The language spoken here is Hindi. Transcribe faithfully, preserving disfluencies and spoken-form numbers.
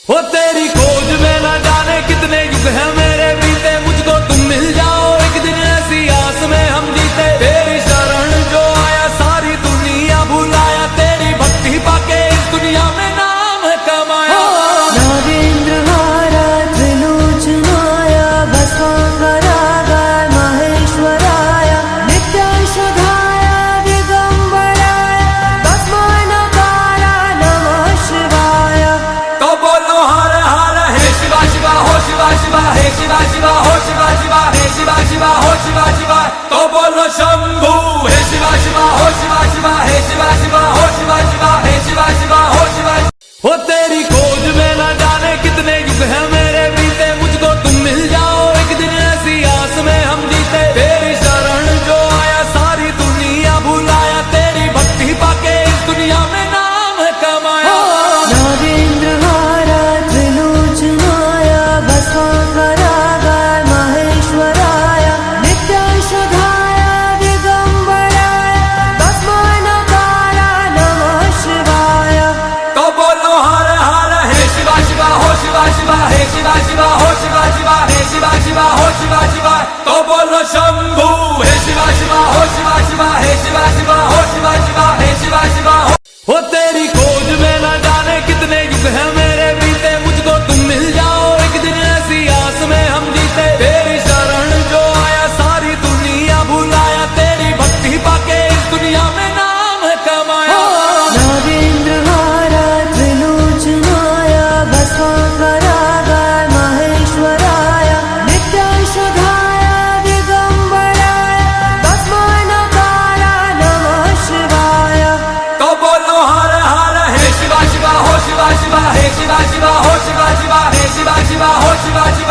हो तेरी खोज में न जाने कितने युग है मेरे बीते, मुझको तुम मिल जाओ एक दिन ऐसी आस में हम जीते। तेरी शरण जो आया सारी दुनिया भुलाया, तेरी भक्ति पाके इस दुनिया में नाम है कमाया। नागेंद्रहारा त्रिलोचनाया भस्मांगरागाय महेश्वराय नित्याशुधाय दिगंबराय भस्मानकारा नमः शिवाय। तो बोलो हर हर हे शिवा शिवा हो शिवा शिवा हे शिवा शिवा हो शिवा शिवा हे शिवा शिवा हो शिवा शिवा। तो बोलो शंभू हे शिवा शिवा हो शिवा शिवा हे शिवा शिवा हो शिवा शिवा हे शिवा शिवा हो शिवा। हो तेरी खोज में न जाने कितने युग है मेरे बीते, मुझको तुम मिल जाओ एक दिन ऐसी आस में हम जीते। तेरी शरण जो आया सारी दुनिया भुलाया, तेरी भक्ति पाके इस दुनिया में नाम है कमाया। नागेंद्रहारा त्रिलोचनाय भस्मांगरागाय महेश्वराय नित्याशुधाय दिगंबराय भस्मानकारा नमः शिवाय। तो बोलो हर हर हे शिवा शिवा हो शिवा शिवा हे शिवा शिवा हो शिवा शिवा हे शिवा शिवा हो शिवा शिवा। तो बोलो शंभू हे शिवा शिवा हो शिवा शिवा हे शिवा शिवा हो शिवा शिवा हे शिवा शिवा हो। हो तेरी खोज में न जाने कितने युग है मेरे बीते, मुझको तुम मिल जाओ एक दिन ऐसी आस में हम जीते। तेरी शरण जो आया सारी दुनिया भुलाया, तेरी भक्ति पाके इस दुनिया में नाम है कमाया। नागेंद्रहारा त्रिलोचनाय भस्मांगरागाय महेश्वराय नित्याशुधाय दिगंबराय भस्मानकारा नमः शिवाय। तो बोलो हर हर हे शिवा शिवा हो शिवा शिवा हे शिवा शिवा हो शिवा शिवा हे शिवा शिवा हो शिवा शिवा।